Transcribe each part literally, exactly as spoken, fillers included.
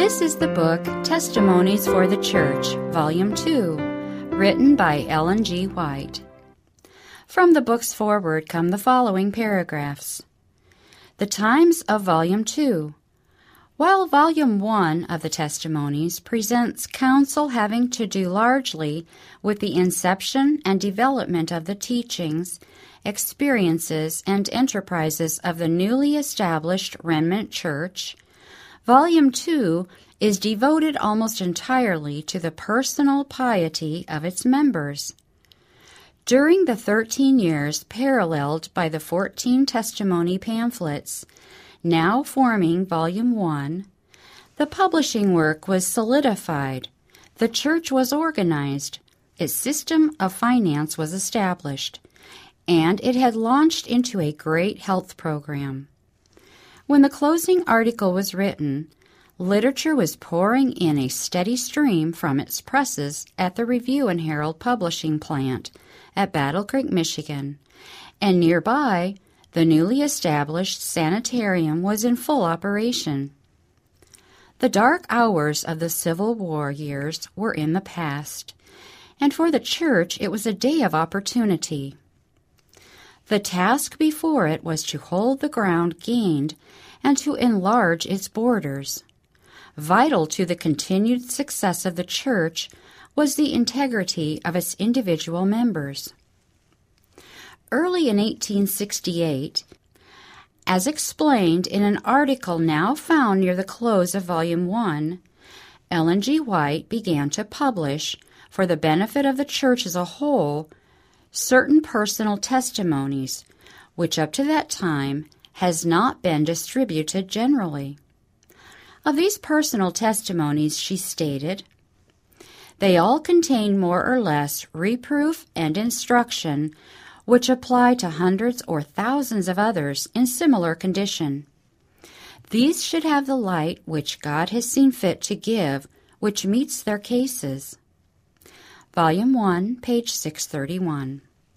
This is the book Testimonies for the Church, Volume two, written by Ellen G. White. From the book's foreword come the following paragraphs. The times of Volume two. While Volume one of the Testimonies presents counsel having to do largely with the inception and development of the teachings, experiences, and enterprises of the newly established Remnant Church, Volume two is devoted almost entirely to the personal piety of its members. During the thirteen years paralleled by the fourteen testimony pamphlets, now forming Volume one, the publishing work was solidified, the church was organized, its system of finance was established, and it had launched into a great health program. When the closing article was written, literature was pouring in a steady stream from its presses at the Review and Herald publishing plant at Battle Creek, Michigan, and nearby, the newly established sanitarium was in full operation. The dark hours of the Civil War years were in the past, and for the church it was a day of opportunity. The task before it was to hold the ground gained and to enlarge its borders. Vital to the continued success of the church was the integrity of its individual members. Early in eighteen sixty-eight, as explained in an article now found near the close of Volume one, Ellen G. White began to publish, for the benefit of the church as a whole, certain personal testimonies, which up to that time has not been distributed generally. Of these personal testimonies, she stated, "They all contain more or less reproof and instruction which apply to hundreds or thousands of others in similar condition. These should have the light which God has seen fit to give, which meets their cases." Volume one, page six thirty-one.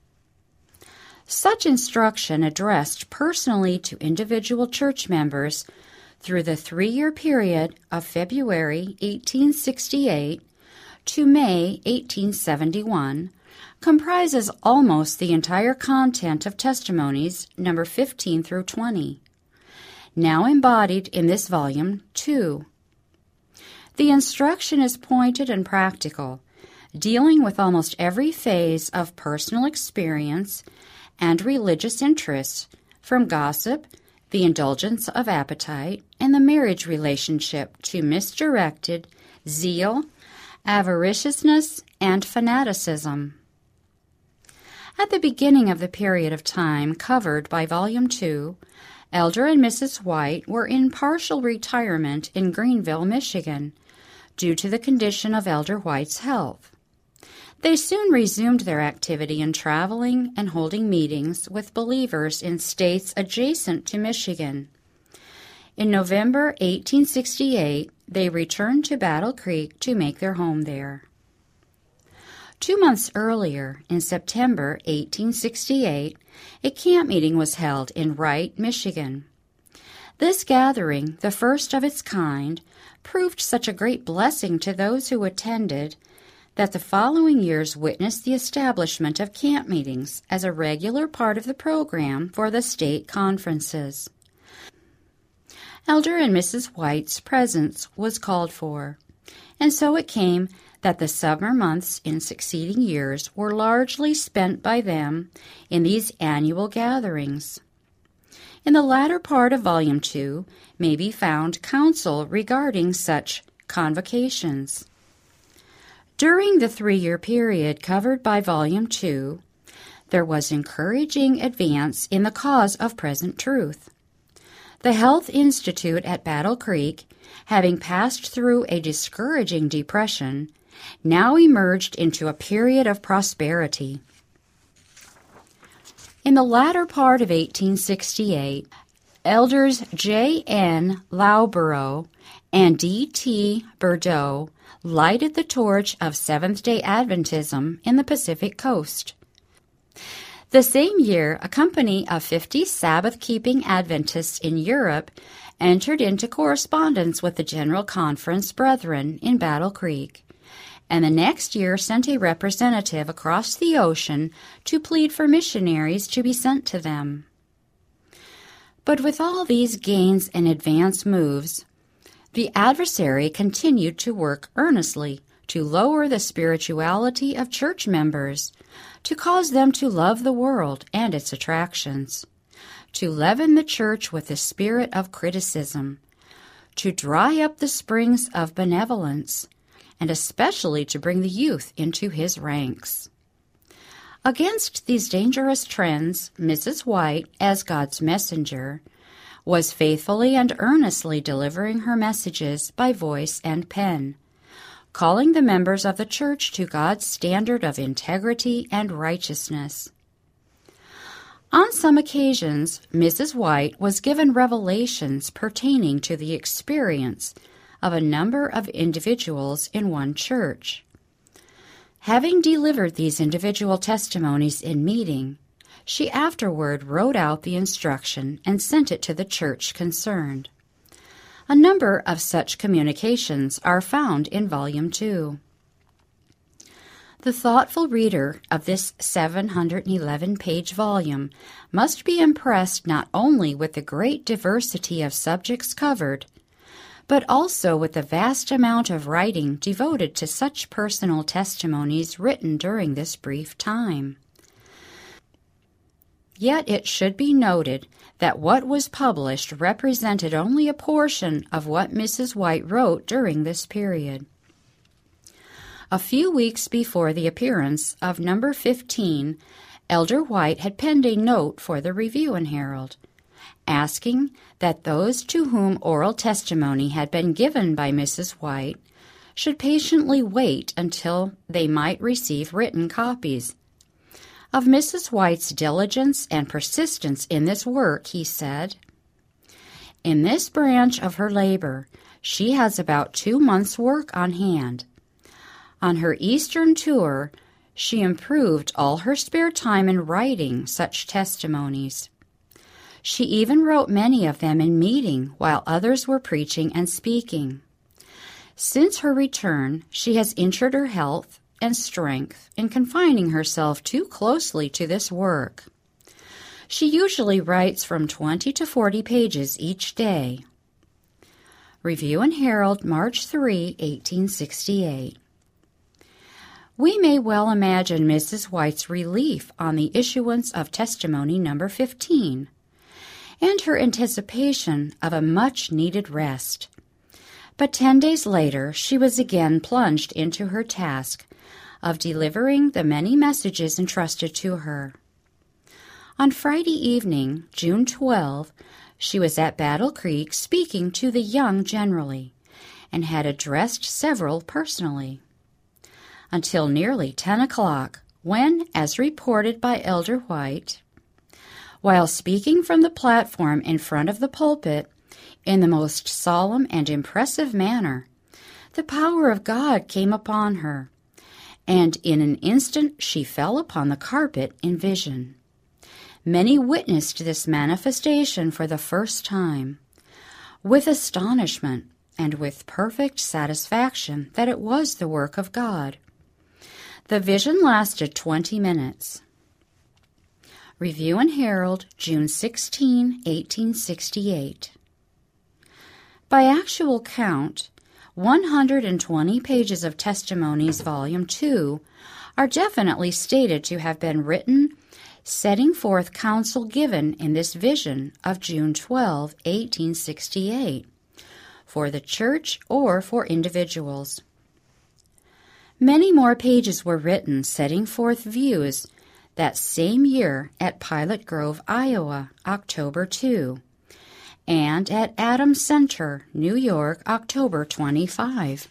Such instruction addressed personally to individual church members through the three-year period of February eighteen sixty-eight to May eighteen seventy-one comprises almost the entire content of Testimonies number fifteen through twenty, now embodied in this volume two. The instruction is pointed and practical, dealing with almost every phase of personal experience and religious interests, from gossip, the indulgence of appetite, and the marriage relationship to misdirected zeal, avariciousness, and fanaticism. At the beginning of the period of time covered by Volume two, Elder and Missus White were in partial retirement in Greenville, Michigan, due to the condition of Elder White's health. They soon resumed their activity in traveling and holding meetings with believers in states adjacent to Michigan. In November eighteen sixty-eight, they returned to Battle Creek to make their home there. Two months earlier, in September eighteen sixty-eight, a camp meeting was held in Wright, Michigan. This gathering, the first of its kind, proved such a great blessing to those who attended that the following years witnessed the establishment of camp meetings as a regular part of the program for the state conferences. Elder and Missus White's presence was called for, and so it came that the summer months in succeeding years were largely spent by them in these annual gatherings. In the latter part of Volume two may be found counsel regarding such convocations. During the three-year period covered by Volume two, there was encouraging advance in the cause of present truth. The Health Institute at Battle Creek, having passed through a discouraging depression, now emerged into a period of prosperity. In the latter part of eighteen sixty-eight, Elders J N Loughborough and D T Bordeaux lighted the torch of Seventh-day Adventism in the Pacific Coast. The same year, a company of fifty Sabbath-keeping Adventists in Europe entered into correspondence with the General Conference Brethren in Battle Creek, and the next year sent a representative across the ocean to plead for missionaries to be sent to them. But with all these gains and advance moves, the adversary continued to work earnestly to lower the spirituality of church members, to cause them to love the world and its attractions, to leaven the church with the spirit of criticism, to dry up the springs of benevolence, and especially to bring the youth into his ranks. Against these dangerous trends, Missus White, as God's messenger, was faithfully and earnestly delivering her messages by voice and pen, calling the members of the church to God's standard of integrity and righteousness. On some occasions, Missus White was given revelations pertaining to the experience of a number of individuals in one church. Having delivered these individual testimonies in meeting, she afterward wrote out the instruction and sent it to the church concerned. A number of such communications are found in Volume two. The thoughtful reader of this seven hundred eleven page volume must be impressed not only with the great diversity of subjects covered, but also with the vast amount of writing devoted to such personal testimonies written during this brief time. Yet it should be noted that what was published represented only a portion of what Missus White wrote during this period. A few weeks before the appearance of number fifteen, Elder White had penned a note for the Review and Herald, asking that those to whom oral testimony had been given by Missus White should patiently wait until they might receive written copies. Of Missus White's diligence and persistence in this work, he said, "In this branch of her labor, she has about two months' work on hand. On her Eastern tour, she improved all her spare time in writing such testimonies. She even wrote many of them in meeting while others were preaching and speaking. Since her return, she has injured her health and strength in confining herself too closely to this work. She usually writes from twenty to forty pages each day." Review and Herald, March third, eighteen sixty-eight. We may well imagine Missus White's relief on the issuance of testimony number fifteen, and her anticipation of a much-needed rest. But ten days later she was again plunged into her task of delivering the many messages entrusted to her. On Friday evening, June twelfth, she was at Battle Creek speaking to the young generally, and had addressed several personally, until nearly ten o'clock, when, as reported by Elder White, while speaking from the platform in front of the pulpit in the most solemn and impressive manner, the power of God came upon her, and in an instant she fell upon the carpet in vision. Many witnessed this manifestation for the first time, with astonishment and with perfect satisfaction that it was the work of God. The vision lasted twenty minutes. Review and Herald, June sixteenth, eighteen sixty-eight. By actual count, one hundred twenty pages of Testimonies, Volume two, are definitely stated to have been written setting forth counsel given in this vision of June twelfth, eighteen sixty-eight, for the church or for individuals. Many more pages were written setting forth views that same year at Pilot Grove, Iowa, October second, and at Adams Center, New York, October twenty-fifth.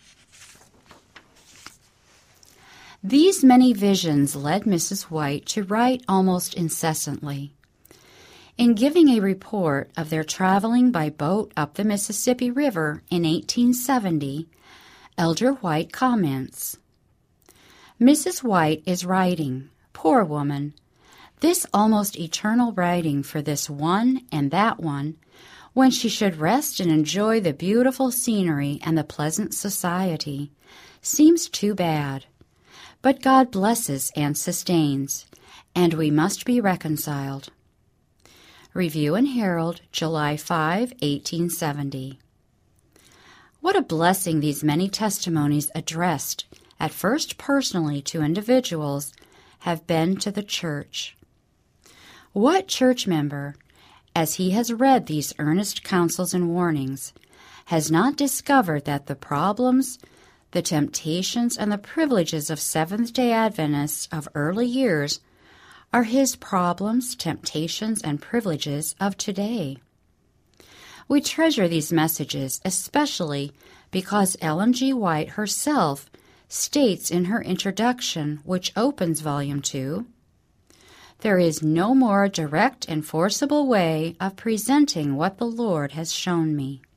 These many visions led Missus White to write almost incessantly. In giving a report of their traveling by boat up the Mississippi River in eighteen seventy, Elder White comments, "Missus White is writing, poor woman, This almost eternal writing for this one and that one, when she should rest and enjoy the beautiful scenery and the pleasant society, seems too bad. But God blesses and sustains, and we must be reconciled. Review and Herald, July fifth, eighteen seventy. What a blessing these many testimonies addressed, at first personally to individuals, have been to the church. What church member, as he has read these earnest counsels and warnings, has not discovered that the problems, the temptations, and the privileges of Seventh-day Adventists of early years are his problems, temptations, and privileges of today? We treasure these messages especially because Ellen G. White herself states in her introduction, which opens Volume two, "There is no more direct and forcible way of presenting what the Lord has shown me."